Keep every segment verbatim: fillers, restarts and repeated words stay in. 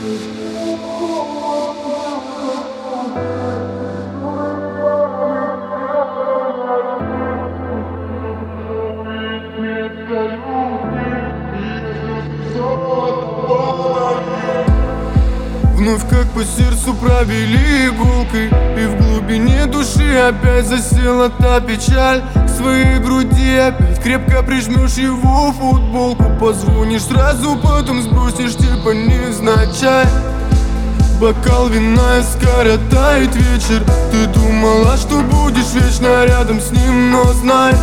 Вновь как по сердцу провели иголкой, и в глубине души опять засела та печаль. К своей груди опять крепко прижмешь его футболку. Позвонишь сразу, потом сбросишь типа невзначай. Бокал вина и скоро тает вечер. Ты думала, что будешь вечно рядом с ним, но знай,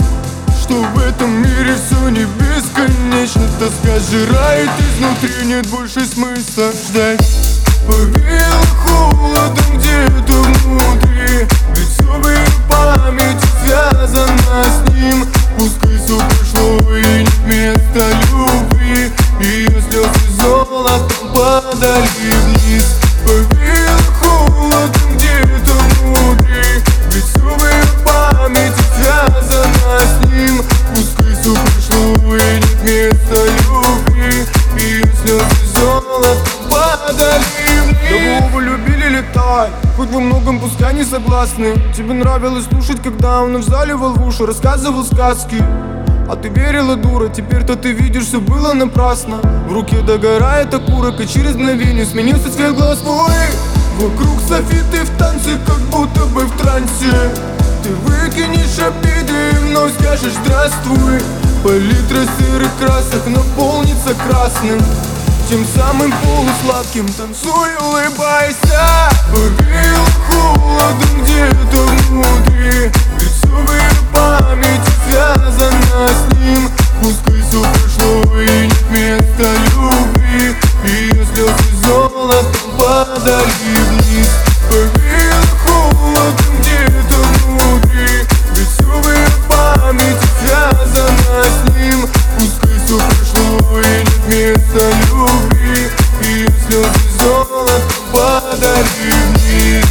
что в этом мире все не бесконечно. Тоска сжирает изнутри, нет больше смысла ждать. Повеяло холодом где-то внутри, ведь все в ее памяти связано с ним. Пускай все прошло и нет места любви, ее слезы золотом падали вниз. Повеяло холодом где-то внутри, ведь все в ее памяти связано с ним. Пускай все прошло и нет места любви, ее слезы золотом падали. Кого вы любили, летай, хоть во многом пускай не согласны. Тебе нравилось слушать, когда он вновь заливал в уши, рассказывал сказки. А ты верила, дура, теперь-то ты видишь, все было напрасно. В руке догорает окурок, и через мгновение сменился цвет глаз твой. Вокруг софиты в танце, как будто бы в трансе. Ты выкинешь обиды и вновь скажешь здравствуй. Палитра серых красок наполнится красным, тем самым полусладким. Танцуй, улыбайся. Повеяло холодом где-то внутри, ведь все в ее памяти связано с ним. Пускай все прошло и нет места любви, ее слезы золотом падали вниз. Повеяло холодом где-то внутри, ведь все в ее памяти связано с ним. Пускай все прошло и нет места любви, ее слезы золотом падали вниз.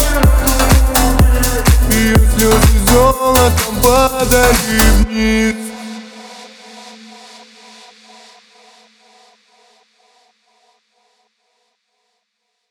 Ее слезы золотом падали вниз.